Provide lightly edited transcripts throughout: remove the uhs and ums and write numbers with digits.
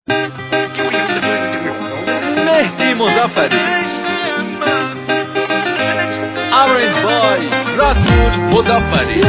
مهدی مظفری Orange Boy رسول مظفری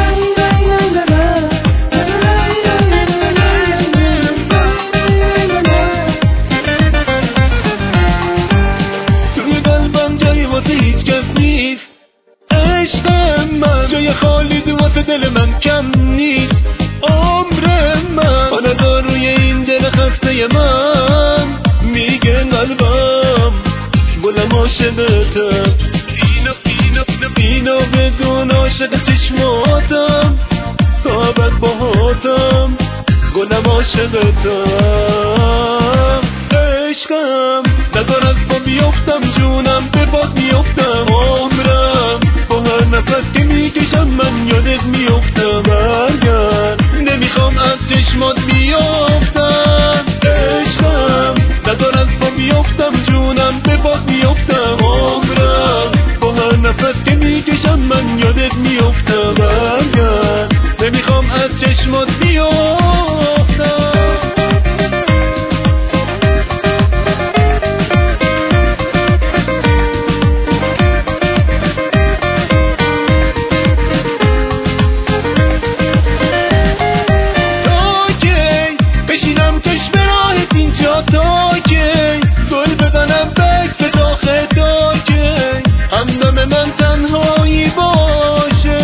توی قلبم جایی واسه هیچ کس نیست عشق من جای خالی تو واسه دل من کم نیست عمر من ندار روی این دل خسته من میگه قلبم گلم عاشقتم اینو بدون عاشق چشماتم تا ابد باهاتم گلم عاشقتم عشقم ندار از با بیافتم جونم به باد میافتم عمرم با هر نفس که میکشم من یادت میافتم برگرد نمیخوام از چشمات بیافتم عشقم ندار از با بیافتم جونم به باد میافتم عمرم با هر نفس که میکشم من یادت میافتم برگرد نمیخوام از چشمات بیافتم من تنهایی باشه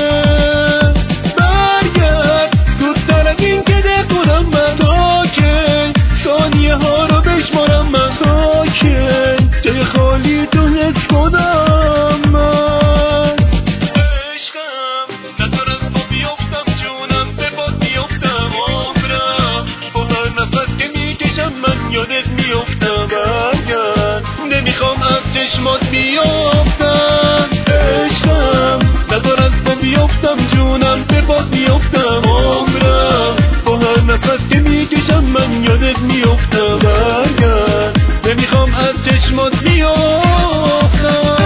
برگرد زودتر از این که دکورم من تا که ثانیه ها رو بشمارم من تا که جای خالی تو حس کنم من عشقم ندارم با بیافتم جونم به باد بیافتم عمرم با هر نفس که میکشم من یادت میافتم برگرد نمیخوام از چشمات بیافتم بیافتم جونم به باد بیافتم عمرم با هر نفس که میکشم من یادت میافتم برگرد نمیخوام از چشمات بیافتم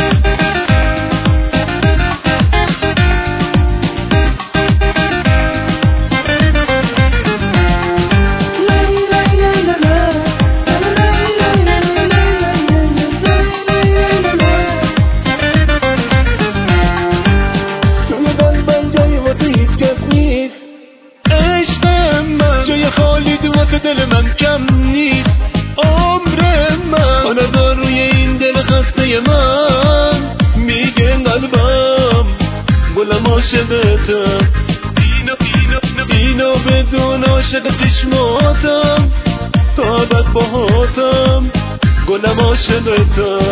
خالی تو واسه دل من کم نیست عمر من ندار روی این دل خسته من میگه قلبم گلم عاشقتم اینو بدون عاشق چشماتم تا ابد باهاتم گلم عاشقتم